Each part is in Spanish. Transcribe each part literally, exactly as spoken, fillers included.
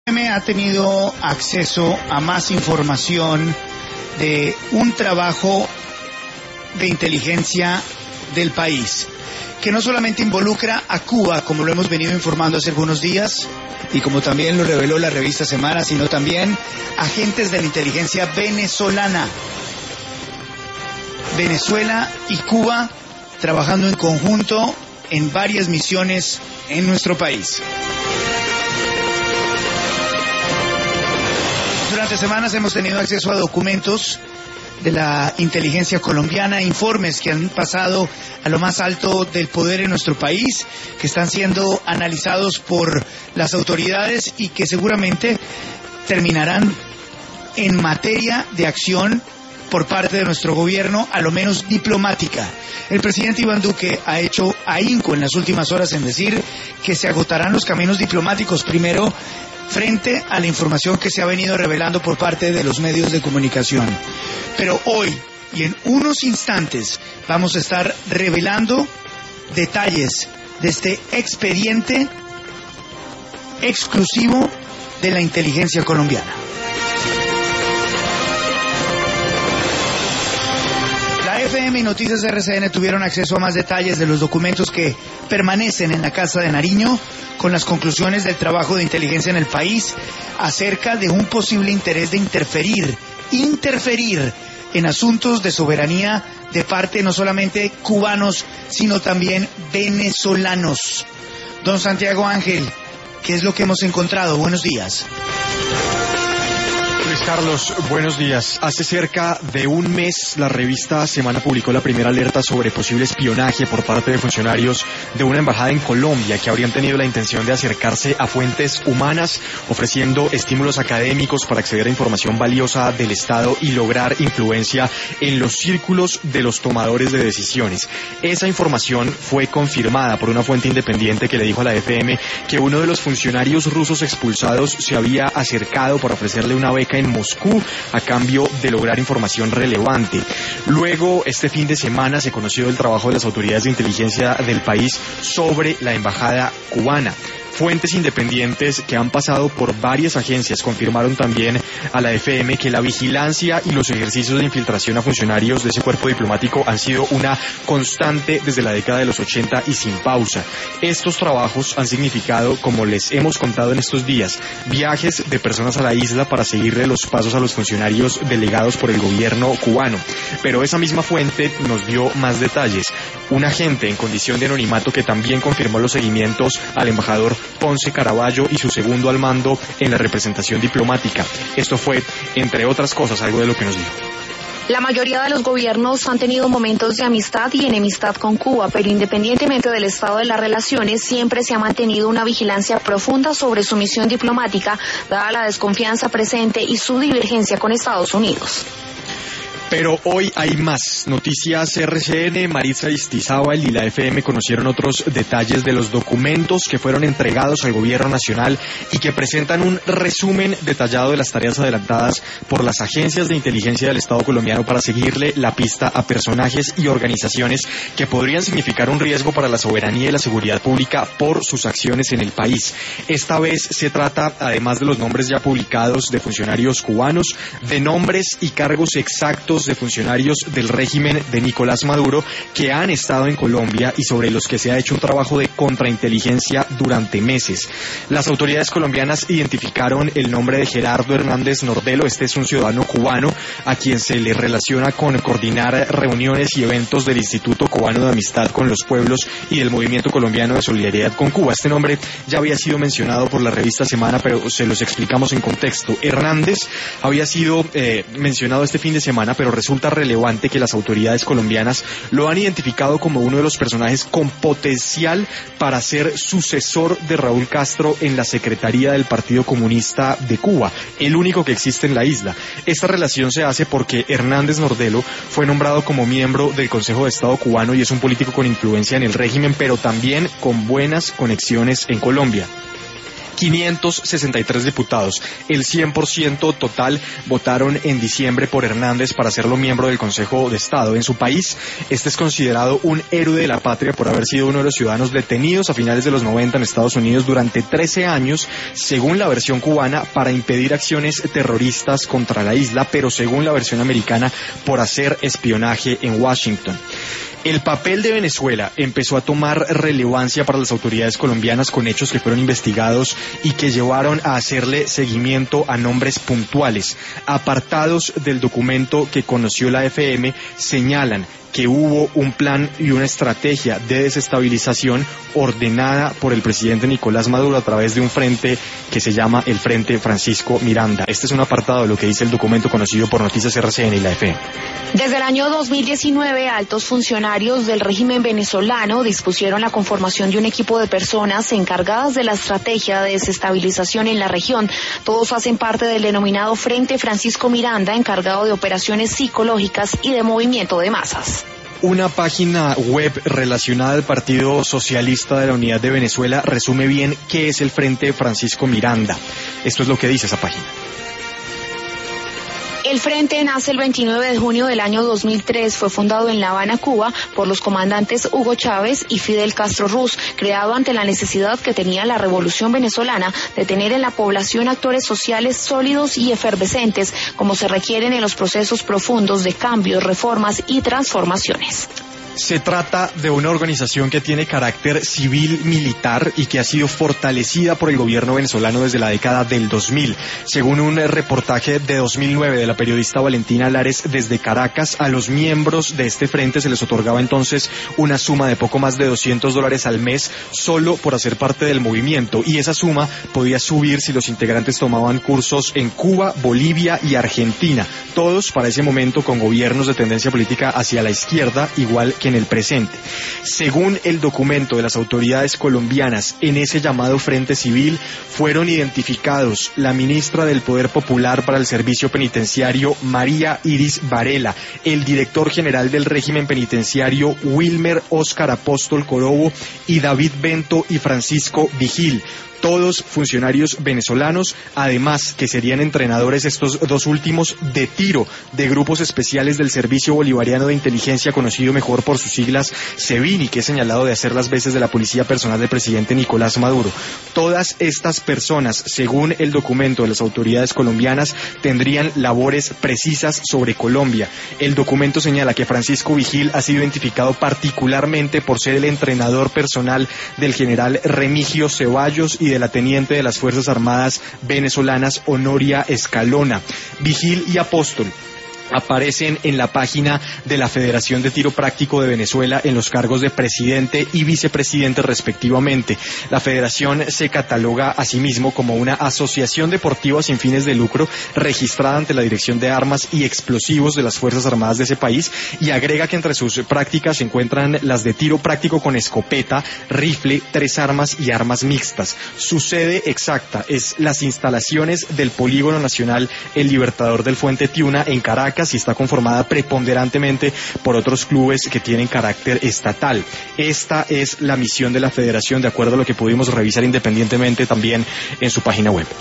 Ha tenido acceso a más información de un trabajo de inteligencia del país, que no solamente involucra a Cuba, como lo hemos venido informando hace algunos días, y como también lo reveló la revista Semana, sino también agentes de la inteligencia venezolana. Venezuela y Cuba trabajando en conjunto en varias misiones en nuestro país. Durante semanas hemos tenido acceso a documentos de la inteligencia colombiana, informes que han pasado a lo más alto del poder en nuestro país, que están siendo analizados por las autoridades y que seguramente terminarán en materia de acción por parte de nuestro gobierno, a lo menos diplomática. El presidente Iván Duque ha hecho ahínco en las últimas horas en decir que se agotarán los caminos diplomáticos, primero frente a la información que se ha venido revelando por parte de los medios de comunicación. Pero hoy y en unos instantes vamos a estar revelando detalles de este expediente exclusivo de la inteligencia colombiana. La F M y Noticias R C N tuvieron acceso a más detalles de los documentos que permanecen en la Casa de Nariño con las conclusiones del trabajo de inteligencia en el país acerca de un posible interés de interferir, interferir en asuntos de soberanía de parte no solamente cubanos, sino también venezolanos. Don Santiago Ángel, ¿qué es lo que hemos encontrado? Buenos días. Luis Carlos, buenos días. Hace cerca de un mes la revista Semana publicó la primera alerta sobre posible espionaje por parte de funcionarios de una embajada en Colombia que habrían tenido la intención de acercarse a fuentes humanas ofreciendo estímulos académicos para acceder a información valiosa del Estado y lograr influencia en los círculos de los tomadores de decisiones. Esa información fue confirmada por una fuente independiente que le dijo a la F M que uno de los funcionarios rusos expulsados se había acercado para ofrecerle una beca en Moscú a cambio de lograr información relevante. Luego, este fin de semana se conoció el trabajo de las autoridades de inteligencia del país sobre la embajada cubana. Fuentes independientes que han pasado por varias agencias confirmaron también a la F M que la vigilancia y los ejercicios de infiltración a funcionarios de ese cuerpo diplomático han sido una constante desde la década de los ochenta y sin pausa. Estos trabajos han significado, como les hemos contado en estos días, viajes de personas a la isla para seguirle los pasos a los funcionarios delegados por el gobierno cubano. Pero esa misma fuente nos dio más detalles. Un agente en condición de anonimato que también confirmó los seguimientos al embajador Ponce Caraballo y su segundo al mando en la representación diplomática. Esto fue, entre otras cosas, algo de lo que nos dijo. La mayoría de los gobiernos han tenido momentos de amistad y enemistad con Cuba, pero independientemente del estado de las relaciones, siempre se ha mantenido una vigilancia profunda sobre su misión diplomática, dada la desconfianza presente y su divergencia con Estados Unidos. Pero hoy hay más. Noticias R C N, Maritza Istizábal y la F M conocieron otros detalles de los documentos que fueron entregados al gobierno nacional y que presentan un resumen detallado de las tareas adelantadas por las agencias de inteligencia del Estado colombiano para seguirle la pista a personajes y organizaciones que podrían significar un riesgo para la soberanía y la seguridad pública por sus acciones en el país. Esta vez se trata, además de los nombres ya publicados de funcionarios cubanos, de nombres y cargos exactos de funcionarios del régimen de Nicolás Maduro que han estado en Colombia y sobre los que se ha hecho un trabajo de contrainteligencia durante meses. Las autoridades colombianas identificaron el nombre de Gerardo Hernández Nordelo. Este es un ciudadano cubano a quien se le relaciona con coordinar reuniones y eventos del Instituto Cubano de Amistad con los Pueblos y del Movimiento Colombiano de Solidaridad con Cuba. Este nombre ya había sido mencionado por la revista Semana, pero se los explicamos en contexto. Hernández había sido eh, mencionado este fin de semana, pero resulta relevante que las autoridades colombianas lo han identificado como uno de los personajes con potencial para ser sucesor de Raúl Castro en la Secretaría del Partido Comunista de Cuba, el único que existe en la isla. Esta relación se hace porque Hernández Nordelo fue nombrado como miembro del Consejo de Estado cubano y es un político con influencia en el régimen, pero también con buenas conexiones en Colombia. quinientos sesenta y tres diputados. El cien por ciento total votaron en diciembre por Hernández para hacerlo miembro del Consejo de Estado. En su país, este es considerado un héroe de la patria por haber sido uno de los ciudadanos detenidos a finales de los noventa en Estados Unidos durante trece años, según la versión cubana, para impedir acciones terroristas contra la isla, pero según la versión americana, por hacer espionaje en Washington. El papel de Venezuela empezó a tomar relevancia para las autoridades colombianas con hechos que fueron investigados y que llevaron a hacerle seguimiento a nombres puntuales. Apartados del documento que conoció la F M señalan que hubo un plan y una estrategia de desestabilización ordenada por el presidente Nicolás Maduro a través de un frente que se llama el Frente Francisco Miranda. Este es un apartado de lo que dice el documento conocido por Noticias R C N y la F M. Desde el año dos mil diecinueve, altos funcionarios del régimen venezolano dispusieron la conformación de un equipo de personas encargadas de la estrategia de desestabilización en la región. Todos hacen parte del denominado Frente Francisco Miranda, encargado de operaciones psicológicas y de movimiento de masas. Una página web relacionada al Partido Socialista de la Unidad de Venezuela resume bien qué es el Frente Francisco Miranda. Esto es lo que dice esa página. El Frente nace el veintinueve de junio del año dos mil tres, fue fundado en La Habana, Cuba, por los comandantes Hugo Chávez y Fidel Castro Ruz, creado ante la necesidad que tenía la revolución venezolana de tener en la población actores sociales sólidos y efervescentes, como se requieren en los procesos profundos de cambios, reformas y transformaciones. Se trata de una organización que tiene carácter civil-militar y que ha sido fortalecida por el gobierno venezolano desde la década del dos mil. Según un reportaje de dos mil nueve de la periodista Valentina Lares desde Caracas, a los miembros de este frente se les otorgaba entonces una suma de poco más de doscientos dólares al mes solo por hacer parte del movimiento, y esa suma podía subir si los integrantes tomaban cursos en Cuba, Bolivia y Argentina, todos para ese momento con gobiernos de tendencia política hacia la izquierda, igual que en el presente. Según el documento de las autoridades colombianas, en ese llamado Frente Civil fueron identificados la ministra del Poder Popular para el Servicio Penitenciario, María Iris Varela, el director general del régimen penitenciario, Wilmer Óscar Apóstol Corobo, y David Bento y Francisco Vigil. Todos funcionarios venezolanos, además que serían entrenadores estos dos últimos de tiro de grupos especiales del Servicio Bolivariano de Inteligencia, conocido mejor por sus siglas SEBIN, y que es señalado de hacer las veces de la policía personal del presidente Nicolás Maduro. Todas estas personas, según el documento de las autoridades colombianas, tendrían labores precisas sobre Colombia. El documento señala que Francisco Vigil ha sido identificado particularmente por ser el entrenador personal del general Remigio Ceballos y de la teniente de las Fuerzas Armadas venezolanas, Honoria Escalona. Vigil y Apóstol aparecen en la página de la Federación de Tiro Práctico de Venezuela en los cargos de presidente y vicepresidente respectivamente. La federación se cataloga a sí mismo como una asociación deportiva sin fines de lucro registrada ante la Dirección de Armas y Explosivos de las Fuerzas Armadas de ese país, y agrega que entre sus prácticas se encuentran las de tiro práctico con escopeta, rifle, tres armas y armas mixtas. Su sede exacta es las instalaciones del Polígono Nacional El Libertador del Fuente Tiuna en Caracas, y está conformada preponderantemente por otros clubes que tienen carácter estatal. Esta es la misión de la federación, de acuerdo a lo que pudimos revisar independientemente también en su página web.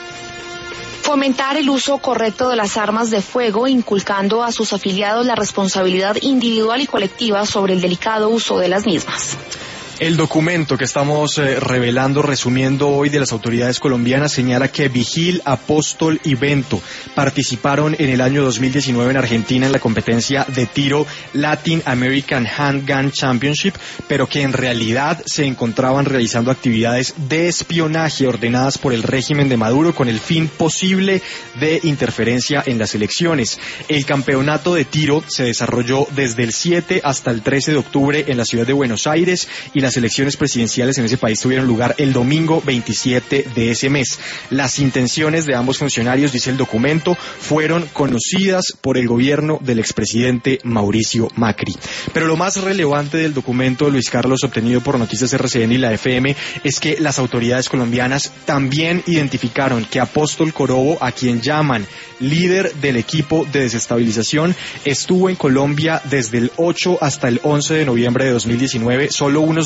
Fomentar el uso correcto de las armas de fuego, inculcando a sus afiliados la responsabilidad individual y colectiva sobre el delicado uso de las mismas. El documento que estamos eh, revelando, resumiendo hoy, de las autoridades colombianas, señala que Vigil, Apóstol y Bento participaron en el año dos mil diecinueve en Argentina en la competencia de tiro Latin American Handgun Championship, pero que en realidad se encontraban realizando actividades de espionaje ordenadas por el régimen de Maduro con el fin posible de interferencia en las elecciones. El campeonato de tiro se desarrolló desde el siete hasta el trece de octubre en la ciudad de Buenos Aires, y las elecciones presidenciales en ese país tuvieron lugar el domingo veintisiete de ese mes. Las intenciones de ambos funcionarios, dice el documento, fueron conocidas por el gobierno del expresidente Mauricio Macri. Pero lo más relevante del documento, Luis Carlos, obtenido por Noticias R C N y la F M, es que las autoridades colombianas también identificaron que Apóstol Corobo, a quien llaman líder del equipo de desestabilización, estuvo en Colombia desde el ocho hasta el once de noviembre de dos mil diecinueve, solo unos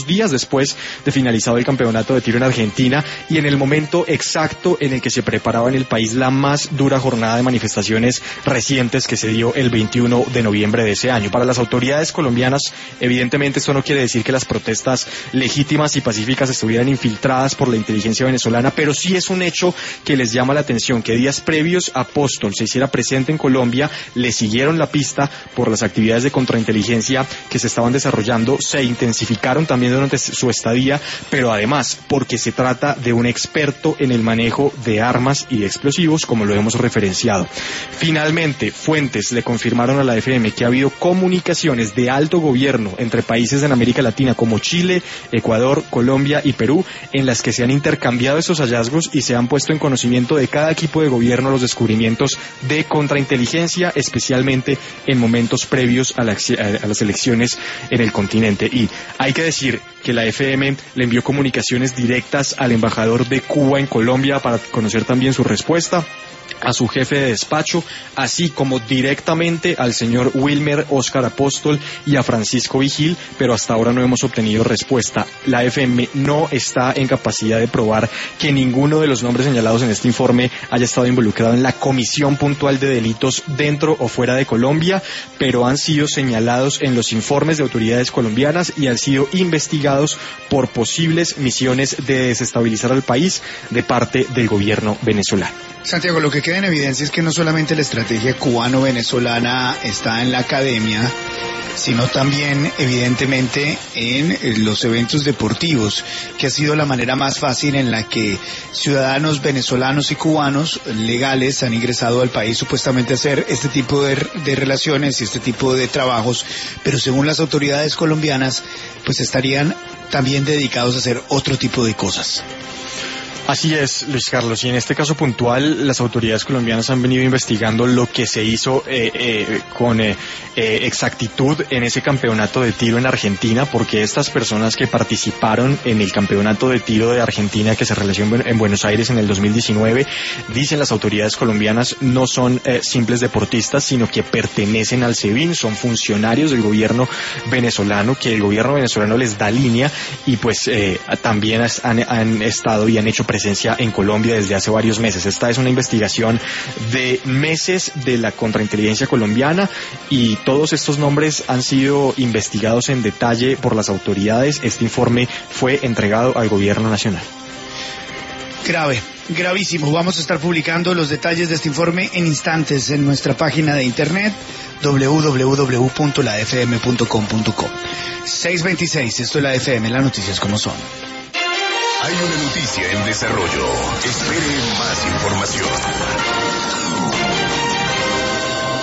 días después de finalizado el campeonato de tiro en Argentina y en el momento exacto en el que se preparaba en el país la más dura jornada de manifestaciones recientes que se dio el veintiuno de noviembre de ese año. Para las autoridades colombianas, evidentemente esto no quiere decir que las protestas legítimas y pacíficas estuvieran infiltradas por la inteligencia venezolana, pero sí es un hecho que les llama la atención que días previos Apóstol se hiciera presente en Colombia, le siguieron la pista por las actividades de contrainteligencia que se estaban desarrollando, se intensificaron también durante su estadía, pero además porque se trata de un experto en el manejo de armas y de explosivos, como lo hemos referenciado. Finalmente, fuentes le confirmaron a la F M que ha habido comunicaciones de alto gobierno entre países en América Latina como Chile, Ecuador, Colombia y Perú, en las que se han intercambiado esos hallazgos y se han puesto en conocimiento de cada equipo de gobierno los descubrimientos de contrainteligencia, especialmente en momentos previos a, la, a las elecciones en el continente. Y hay que decir que la F M le envió comunicaciones directas al embajador de Cuba en Colombia para conocer también su respuesta, a su jefe de despacho, así como directamente al señor Wilmer Oscar Apóstol y a Francisco Vigil, pero hasta ahora no hemos obtenido respuesta. La F M no está en capacidad de probar que ninguno de los nombres señalados en este informe haya estado involucrado en la comisión puntual de delitos dentro o fuera de Colombia, pero han sido señalados en los informes de autoridades colombianas y han sido investigados por posibles misiones de desestabilizar al país de parte del gobierno venezolano. Santiago, lo que queda en evidencia es que no solamente la estrategia cubano-venezolana está en la academia, sino también, evidentemente, en los eventos deportivos, que ha sido la manera más fácil en la que ciudadanos venezolanos y cubanos legales han ingresado al país supuestamente a hacer este tipo de, de relaciones y este tipo de trabajos, pero según las autoridades colombianas, pues estarían también dedicados a hacer otro tipo de cosas. Así es, Luis Carlos, y en este caso puntual las autoridades colombianas han venido investigando lo que se hizo eh, eh, con eh, eh, exactitud en ese campeonato de tiro en Argentina, porque estas personas que participaron en el campeonato de tiro de Argentina que se realizó en, en Buenos Aires en el dos mil diecinueve, dicen las autoridades colombianas, no son eh, simples deportistas, sino que pertenecen al SEBIN, son funcionarios del gobierno venezolano, que el gobierno venezolano les da línea y pues eh, también han, han estado y han hecho presencia en Colombia desde hace varios meses. Esta es una investigación de meses de la contrainteligencia colombiana y todos estos nombres han sido investigados en detalle por las autoridades. Este informe fue entregado al gobierno nacional. Grave, gravísimo. Vamos a estar publicando los detalles de este informe en instantes en nuestra página de internet doble u doble u doble u punto la f m punto com punto co. seis veintiséis, esto es la F M, las noticias como son. Hay una noticia en desarrollo. Espere más información.